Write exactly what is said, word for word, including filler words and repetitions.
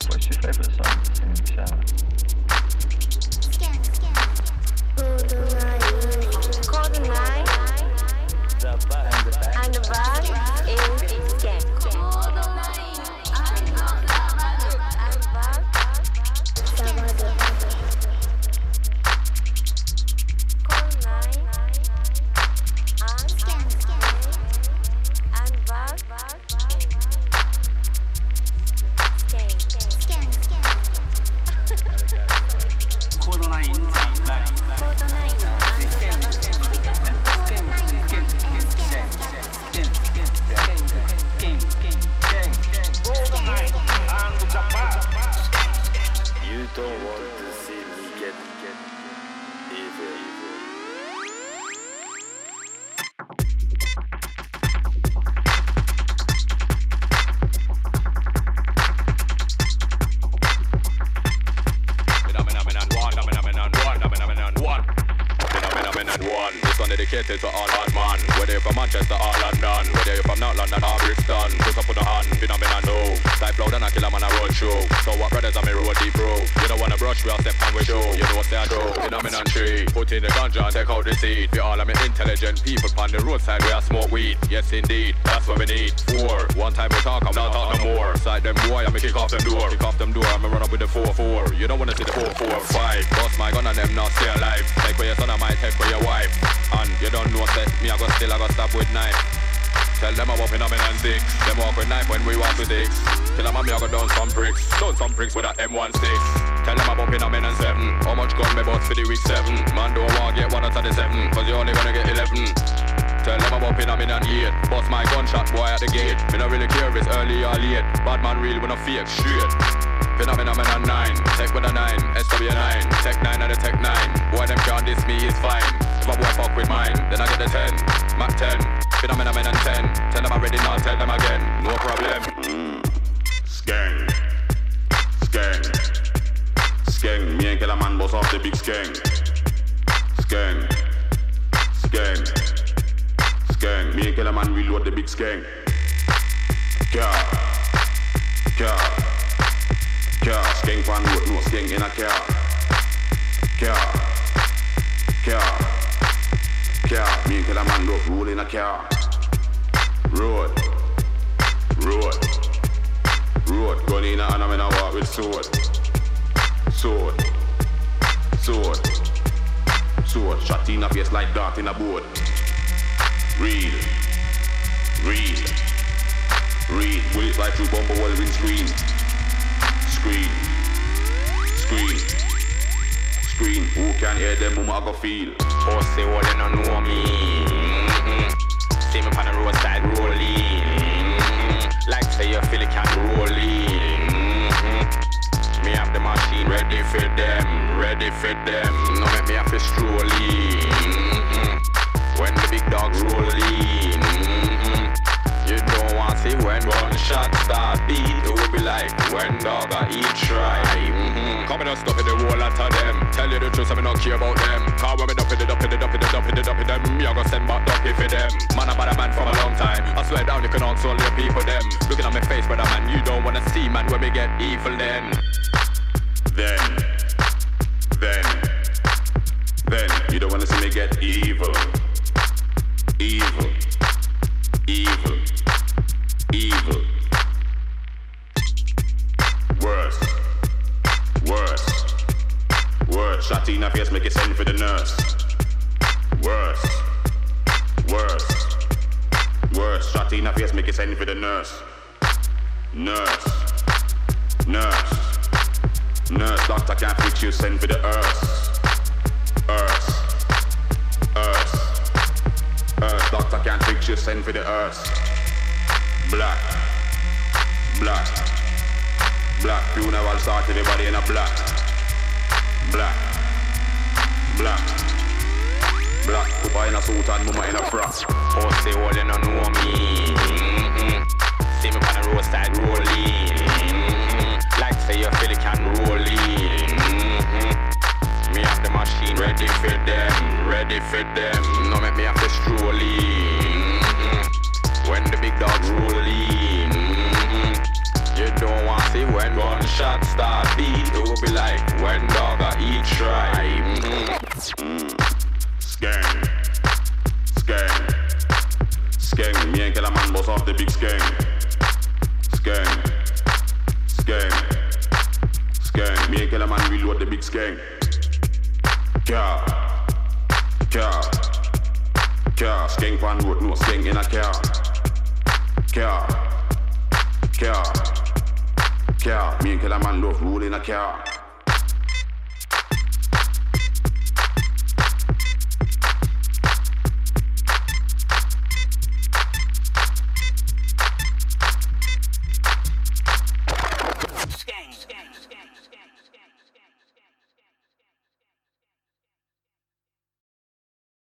What's your favorite song to sing in the shower? Call the night. The vibe. And the vibe is skank. Call the night. And the vibe. Call the night. And skank. And vibe. You don't want to see me get, get evil. This one dedicated to all hard man. Whether you're from Manchester or London, whether you're from not London or Brixton, just up on the hand, phenomenon no. Type loud and I kill a man a road show. So what brothers on me road deep bro. You don't wanna brush, we all step on we show. You know what's that though? Phenomenon tree. Put in the ganja and take out the seed. We all are intelligent people on the roadside we all smoke weed. Yes indeed, that's what we need. Four. One time we talk, I'm not talk no more. Side them boy, I'm kick off them door. Kick off them door, I'm run up with the four four. You don't wanna see the four four five. Bust my gun and them not stay alive. Take away your son, I might take away your wife. And you don't know that me I go still I go stop with knife. Tell them I'm up in a man and six. Them walk with knife when we walk with dicks. Tell them I'm me I go down some bricks. Down some bricks with a M sixteen. Tell them I'm up in a man and seven. How much gun me bought for the week seven? Man don't want get one out of the seven. Cause you only gonna get eleven. Tell them I'm up in a man and eight. Bust my gunshot boy at the gate. Me not really care if it's early or late. Bad man real when I fake straight. Phenomenon and nine, tech with a nine, S W nine, tech nine and a tech nine. Boy them can't diss me, it's fine. If a boy fuck with mine, then I get the ten, Mac ten, phenomenon and ten. Tell them I'm ready now, tell them again, no problem. Mm. Skeng, skeng, skeng. Me and Killer Man boss off the big skeng. Skeng, skeng, skeng. Me and Killer Man reload the big skeng. Car, car. Car, skeng fan road, no skeng in a car. Car, car, car. Me and Killer Man love roll in a car. Road, road, road. Gun in a hand and I walk with sword. Sword, sword, sword. Shot in a face like dart in a boat. Real, real, real. Bullets like through bumper wall windscreen. Screen, screen, screen. Who can hear them? Who I go feel? Pussy, all they don't know me. Mm-hmm. See me on the roadside rolling. Mm-hmm. Like say you feel it can roll in. Mm-hmm. Me have the machine ready for them, ready for them. No make me have to stroll in. Mm-hmm. When the big dogs roll in. Mm-hmm. You don't want to see when one shot start beat. It will be like when dog a eat try. Mm-hmm. Come and stop in the whole lot of them. Tell you the truth, I me not care about them. Cause when me dump it, dump it, dump it, dump it, dump it, them. Me I go send back dumpy for them. Man, I'm a man from a long time. I swear down, you can answer all your people them. Looking at my face, brother man, you don't wanna see man when we get evil then. Then, then, then. You don't wanna see me get evil. Evil, evil. Evil. Worse. Worse. Worse. Shot in a face, make it send for the nurse. Worse. Worse. Worse. Shot in a face, make it send for the nurse. Nurse. Nurse. Nurse. Doctor can't fix you, send for the earth. Earth. Earth. Earth. Doctor can't fix you, send for the earth. Black, black, black. Funeral start everybody in a black, black, black, black. Papa in a suit and mama in a frock. Pussy, all they don't know me. Mm-hmm. See me on the roadside rolling. Mm-hmm. Like say you feel it can roll in. Mm-hmm. Me have the machine ready for them, ready for them. No make me have to stroll in. Mm-hmm. When the big dogs roll in. Mm-hmm. You don't want to see when one shot shot start beat, it will be like when dog a eat try. Mm-hmm. Mm. Skeng, skeng, skeng. Me and Kellerman boss off the big skeng. Skeng, skeng, skeng. Me and Kellerman reload the big skeng. Car, car, car. Skeng pan road, no skeng in a car. Car, car, car. Me and Kellerman love roll in a car.